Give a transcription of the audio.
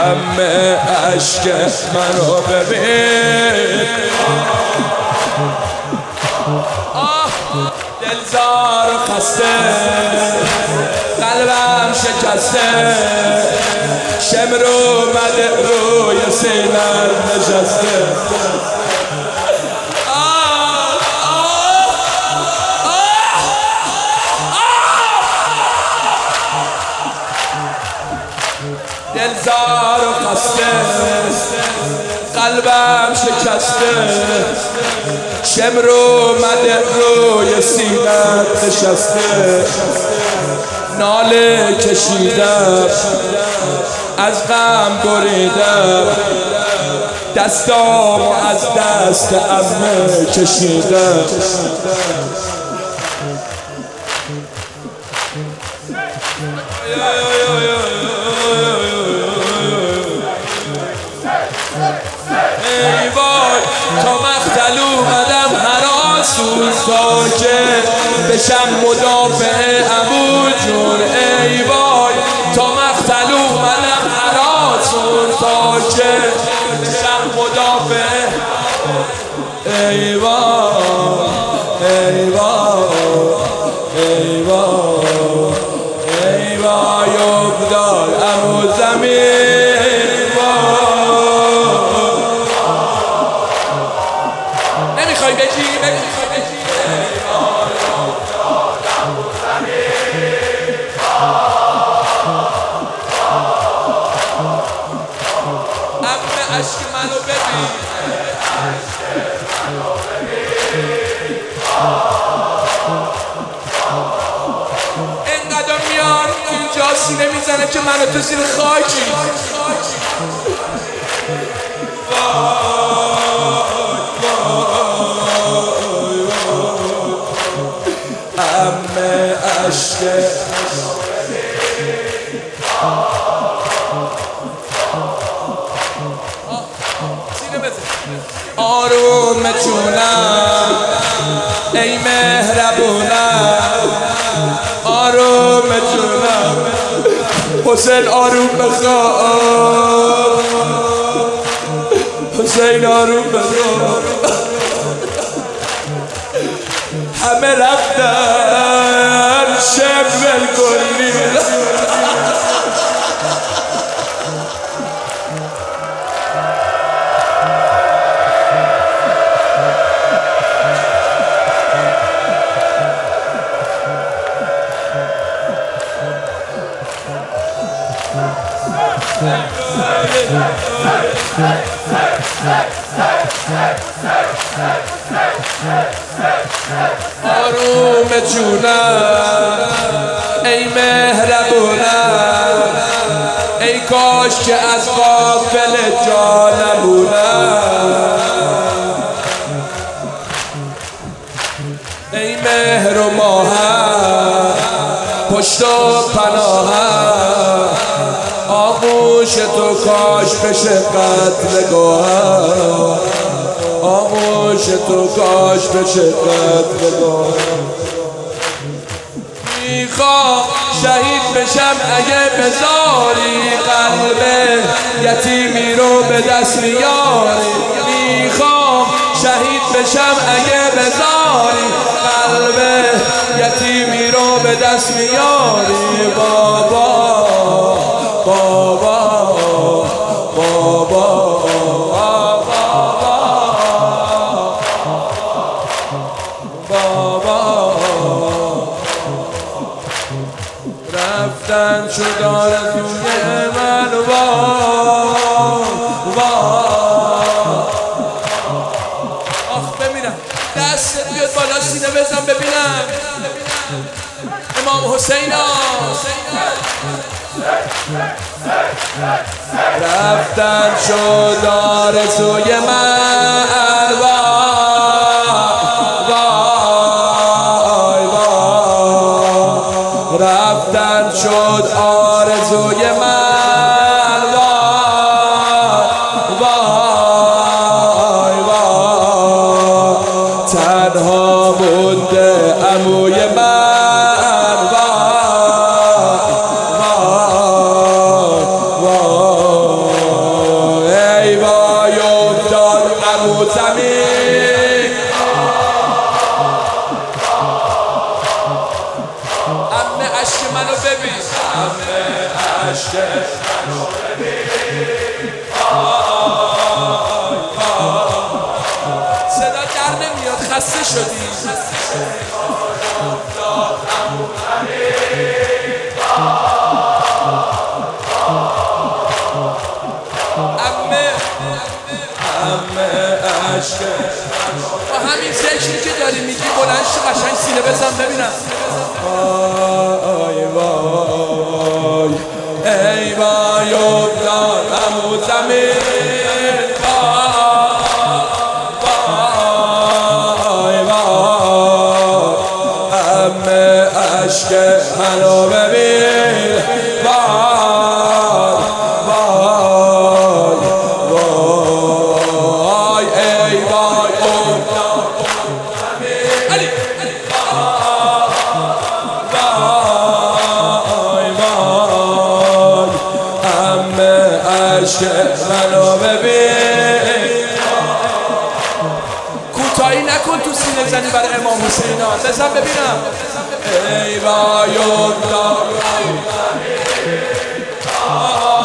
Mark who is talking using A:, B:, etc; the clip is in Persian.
A: همه عشق منو ببین دلزار و خسته قلبم شکسته شمر اومده روی سینم نشسته دلزار و خسته قلبم شکسته شمر اومده روی سینم نشسته ناله کشیدم از غم بریدم دستامو از دست عمه کشیدم ای وای تا مقتل اومدم هراس و ساکت بشم مدافع عمو جون ای وای تا مقتل اومدم هراس و ساکت بشم مدافع ای وای ای وای ای وای ای وای افتاد عمو زمین نمیخوای بگی عمه عشق منو ببین اینقدر میان اینجا سینه میزنه که منو تو زیر خاکی همه عشق آروم جونم ای مهربونم آروم جونم حسین آروم بخواب حسین آروم بخواب همه رفتن شمل کلی آروم جونم ای مهربونم ای کاش که از غافل جا نمونم ای مهر و ماهم پشت و پناهم آغوش تو کاش بشه قتلگاهم آغوش تو کاش بشه قتلگاهم میخوام شهید بشم اگه بذاری قلب یتیمی رو به دست میاری میخوام شهید بشم اگه بذاری قلب یتیمی رو به دست میاری بابا بابا بابا بابا رفتن شد آرزوی من آخ ببینم دستت بیاد بالا سینه بزن ببینم امام حسین رفتن شد آرزوی من رفتن شد آرزوی من وای وای تنها مونده عموی من وای وای عشق صدا در نمیاد خسته شدی همه عشق با همین ذکری که داری میگی بلند شو قشنگ سینه بزن ببینم آی وای ای وای افتادم و زمین وای وای همه عشق منو ببین وای وای ای وای علی وای همه عشق منو ببین کوتاهی نکن تو سینه زنی برای امام حسین بزن ببینم ای وای